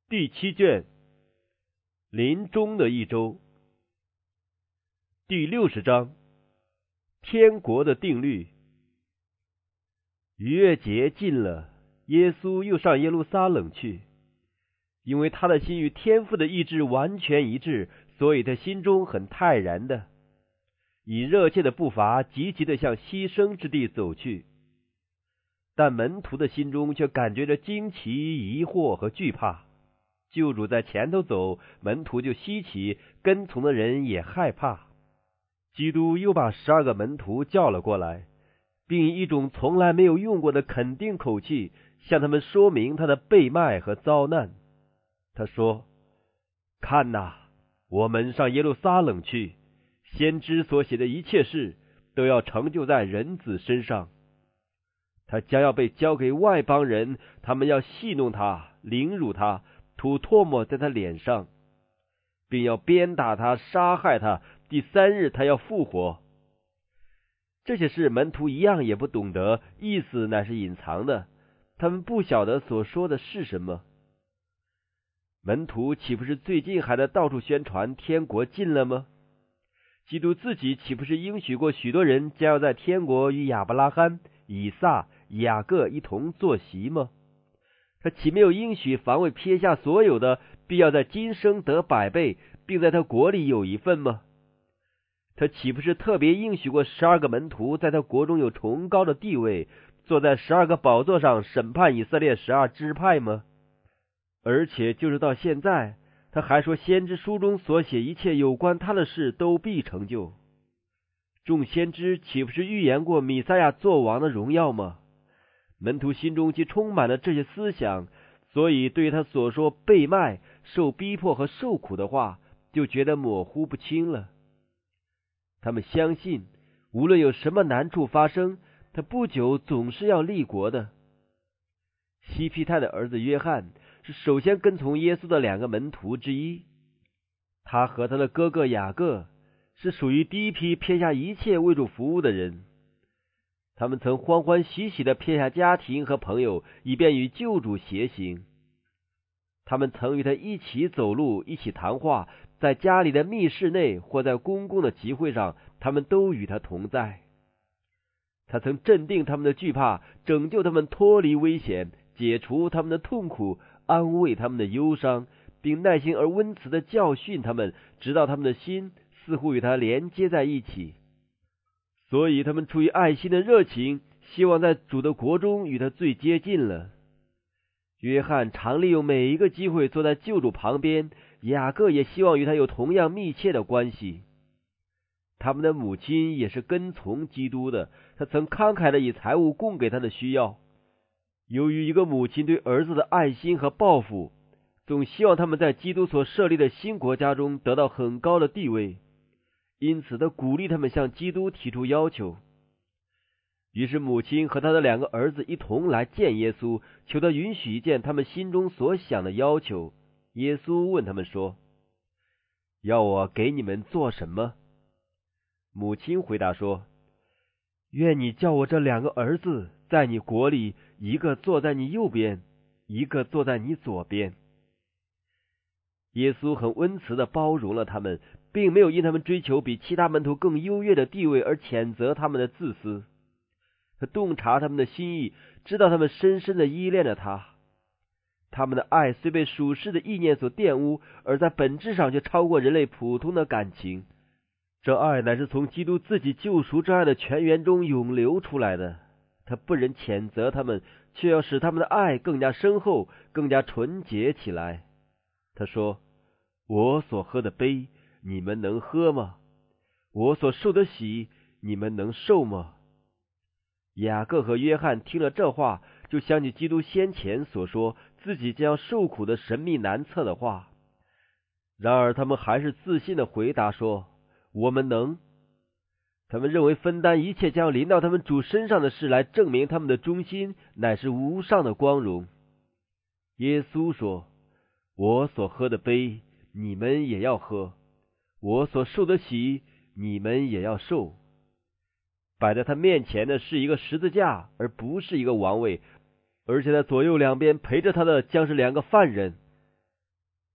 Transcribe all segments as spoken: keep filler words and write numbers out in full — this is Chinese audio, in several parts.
第七卷，临终的一周，第六十章，天国的定律。逾越节近了，耶稣又上耶路撒冷去，因为他的心与天父的意志完全一致，所以他心中很泰然的，以热切的步伐急急的向牺牲之地走去。但门徒的心中却感觉着惊奇、疑惑和惧怕。救主在前头走，门徒就稀奇，跟从的人也害怕。基督又把十二个门徒叫了过来，并以一种从来没有用过的肯定口气向他们说明他的被卖和遭难。他说：看哪，我们上耶路撒冷去，先知所写的一切事都要成就在人子身上。他将要被交给外邦人，他们要戏弄他，凌辱他，吐唾沫在他脸上，并要鞭打他，杀害他，第三日他要复活。这些事门徒一样也不懂得，意思乃是隐藏的，他们不晓得所说的是什么。门徒岂不是最近还在到处宣传天国近了吗？基督自己岂不是应许过许多人将要在天国与亚伯拉罕、以撒、雅各一同坐席吗？他岂没有应许凡为撇下所有的，必要在今生得百倍，并在他国里有一份吗？他岂不是特别应许过十二个门徒在他国中有崇高的地位，坐在十二个宝座上审判以色列十二支派吗？而且就是到现在，他还说先知书中所写一切有关他的事都必成就。众先知岂不是预言过弥赛亚作王的荣耀吗？门徒心中既充满了这些思想，所以对于他所说被卖、受逼迫和受苦的话，就觉得模糊不清了。他们相信，无论有什么难处发生，他不久总是要立国的。西庇太的儿子约翰是首先跟从耶稣的两个门徒之一，他和他的哥哥雅各是属于第一批撇下一切为主服务的人。他们曾欢欢喜喜地撇下家庭和朋友，以便与救主偕行。他们曾与他一起走路，一起谈话，在家里的密室内或在公共的集会上，他们都与他同在。他曾镇定他们的惧怕，拯救他们脱离危险，解除他们的痛苦，安慰他们的忧伤，并耐心而温慈地教训他们，直到他们的心似乎与他连接在一起。所以他们出于爱心的热情，希望在主的国中与他最接近了。约翰常利用每一个机会坐在救主旁边，雅各也希望与他有同样密切的关系。他们的母亲也是跟从基督的，他曾慷慨地以财物供给他的需要。由于一个母亲对儿子的爱心和抱负，总希望他们在基督所设立的新国家中得到很高的地位，因此他鼓励他们向基督提出要求。于是母亲和他的两个儿子一同来见耶稣，求他允许一件他们心中所想的要求。耶稣问他们说：要我给你们做什么？母亲回答说：愿你叫我这两个儿子在你国里，一个坐在你右边，一个坐在你左边。耶稣很温慈地包容了他们，并没有因他们追求比其他门徒更优越的地位而谴责他们的自私。他洞察他们的心意，知道他们深深地依恋着他。他们的爱虽被属世的意念所玷污，而在本质上却超过人类普通的感情。这爱乃是从基督自己救赎之爱的泉源中涌流出来的。他不忍谴责他们，却要使他们的爱更加深厚，更加纯洁起来。他说：我所喝的杯，你们能喝吗？我所受的洗，你们能受吗？雅各和约翰听了这话，就想起基督先前所说自己将要受苦的神秘难测的话。然而他们还是自信地回答说：我们能。他们认为分担一切将要临到他们主身上的事，来证明他们的忠心，乃是无上的光荣。耶稣说：我所喝的杯，你们也要喝；我所受的洗，你们也要受。摆在他面前的是一个十字架，而不是一个王位，而且在左右两边陪着他的将是两个犯人。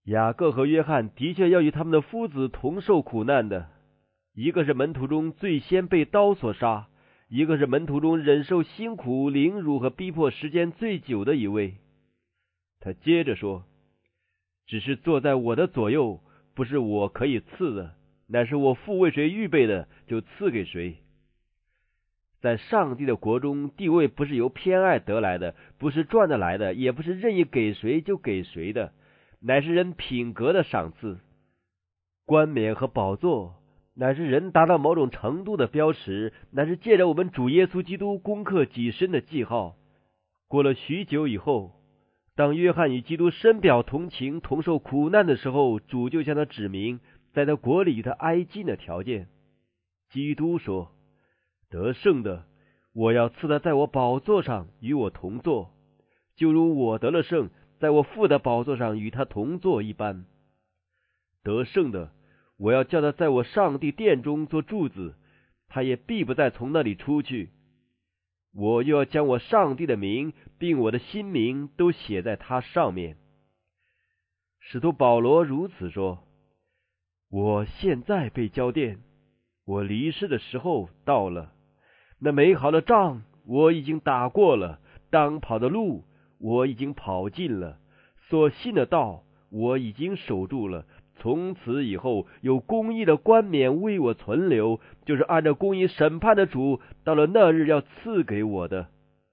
雅各和约翰的确要与他们的夫子同受苦难的，一个是门徒中最先被刀所杀，一个是门徒中忍受辛苦、凌辱和逼迫时间最久的一位。他接着说，只是坐在我的左右，不是我可以赐的，乃是我父为谁预备的，就赐给谁。在上帝的国中，地位不是由偏爱得来的，不是赚得来的，也不是任意给谁就给谁的，乃是人品格的赏赐。冠冕和宝座乃是人达到某种程度的标识，乃是借着我们主耶稣基督攻克己身的记号。过了许久以后，当约翰与基督深表同情、同受苦难的时候，主就向他指明在他国里与他挨近的条件。基督说，得胜的，我要赐他在我宝座上与我同坐，就如我得了胜，在我父的宝座上与他同坐一般。得胜的，我要叫他在我上帝殿中做柱子，他也必不再从那里出去。我又要将我上帝的名并我的新名都写在他上面。使徒保罗如此说，我现在被交奠，我离世的时候到了。那美好的仗我已经打过了，当跑的路我已经跑尽了，所信的道我已经守住了。从此以后，有公义的冠冕为我存留，就是按照公义审判的主，到了那日要赐给我的。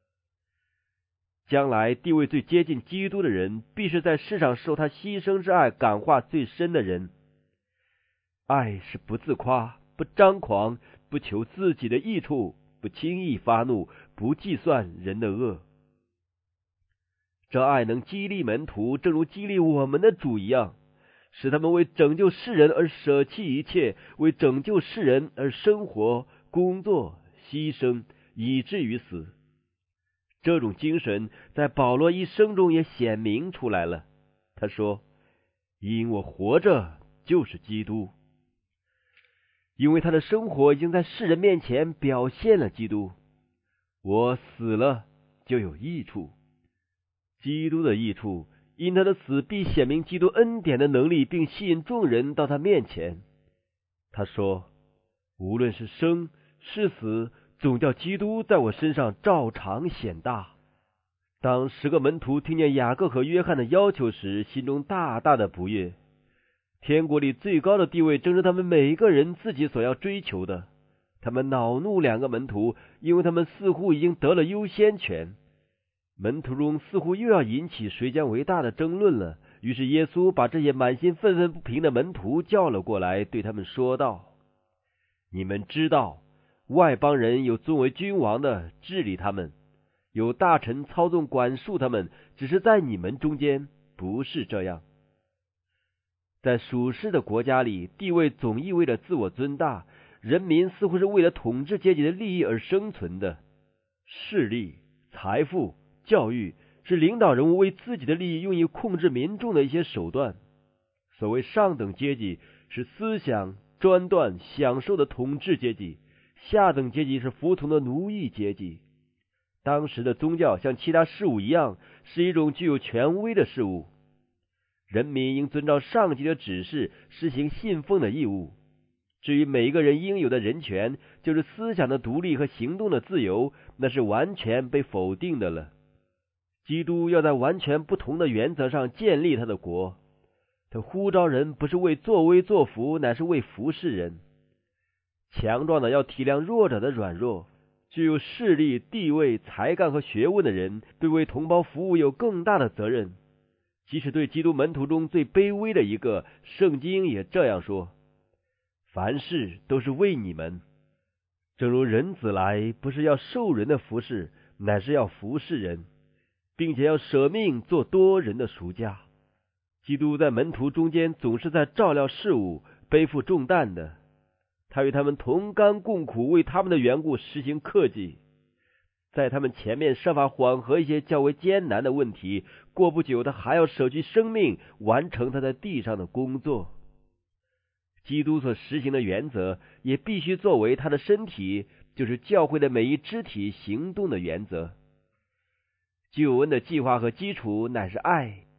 将来地位最接近基督的人，必是在世上受他牺牲之爱感化最深的人。爱是不自夸，不张狂，不求自己的益处，不轻易发怒，不计算人的恶。这爱能激励门徒，正如激励我们的主一样，使他们为拯救世人而舍弃一切，为拯救世人而生活、工作、牺牲，以至于死。这种精神在保罗一生中也显明出来了。他说，因我活着就是基督。因为他的生活已经在世人面前表现了基督。我死了就有益处，基督的益处因他的死必显明基督恩典的能力，并吸引众人到他面前。他说，无论是生是死，总叫基督在我身上照常显大。当十个门徒听见雅各和约翰的要求时，心中大大的不悦。天国里最高的地位正是他们每一个人自己所要追求的。他们恼怒两个门徒，因为他们似乎已经得了优先权。门徒中似乎又要引起谁将为大的争论了。于是耶稣把这些满心愤愤不平的门徒叫了过来，对他们说道，你们知道外邦人有尊为君王的治理他们，有大臣操纵管束他们，只是在你们中间不是这样。在属世的国家里，地位总意味着自我尊大，人民似乎是为了统治阶级的利益而生存的。势力、财富、教育是领导人物为自己的利益用以控制民众的一些手段。所谓上等阶级是思想、专断、享受的统治阶级，下等阶级是服从的奴役阶级。当时的宗教像其他事物一样，是一种具有权威的事物。人民应遵照上级的指示，实行信奉的义务。至于每一个人应有的人权，就是思想的独立和行动的自由，那是完全被否定的了。基督要在完全不同的原则上建立他的国。他呼召人不是为作威作福，乃是为服侍人。强壮的要体谅弱者的软弱，具有势力、地位、才干和学问的人，对为同胞服务有更大的责任。即使对基督门徒中最卑微的一个，圣经也这样说，凡事都是为你们，正如人子来，不是要受人的服侍，乃是要服侍人，并且要舍命做多人的赎价。基督在门徒中间总是在照料事务，背负重担的。他与他们同甘共苦，为他们的缘故实行克己，在他们前面设法缓和一些较为艰难的问题。过不久，他还要舍去生命，完成他在地上的工作。基督所实行的原则，也必须作为他的身体，就是教会的每一肢体行动的原则。救恩的计划和基础乃是爱，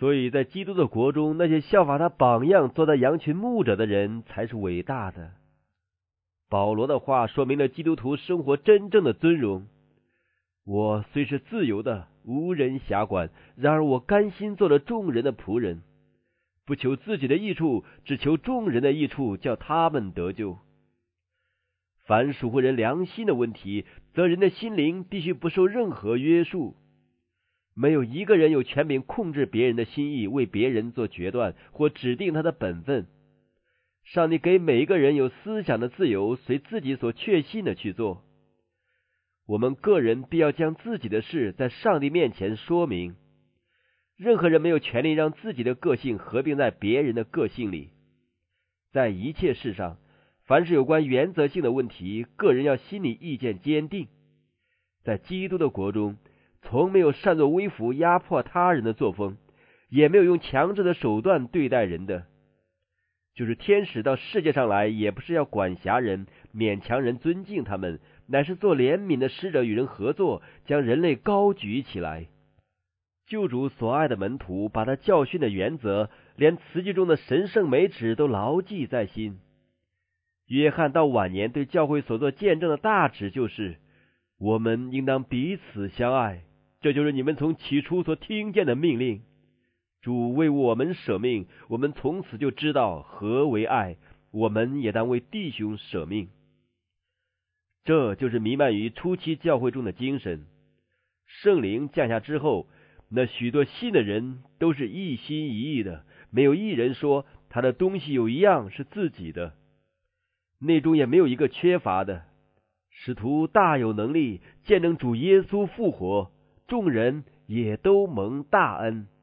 所以在基督的国中，那些效法他榜样做在羊群牧者的人才是伟大的。保罗的话说明了基督徒生活真正的尊荣。我虽是自由的，无人辖管，然而我甘心做了众人的仆人，不求自己的益处，只求众人的益处，叫他们得救。凡属乎人良心的问题，则人的心灵必须不受任何约束。没有一个人有权柄控制别人的心意，为别人做决断或指定他的本分。上帝给每一个人有思想的自由，随自己所确信的去做。我们个人必要将自己的事在上帝面前说明。任何人没有权利让自己的个性合并在别人的个性里。在一切事上，凡是有关原则性的问题，个人要心理意见坚定。在基督的国中，从没有擅作威服压迫他人的作风，也没有用强制的手段对待人的。就是天使到世界上来，也不是要管辖人，勉强人尊敬他们，乃是做怜悯的使者，与人合作，将人类高举起来。救主所爱的门徒把他教训的原则，连词句中的神圣美旨都牢记在心。约翰到晚年对教会所做见证的大旨就是：我们应当彼此相爱，这就是你们从起初所听见的命令。主为我们舍命，我们从此就知道何为爱，我们也当为弟兄舍命。这就是弥漫于初期教会中的精神。圣灵降下之后，那许多信的人都是一心一意的，没有一人说他的东西有一样是自己的，内中也没有一个缺乏的。使徒大有能力见证主耶稣复活，众人也都蒙大恩。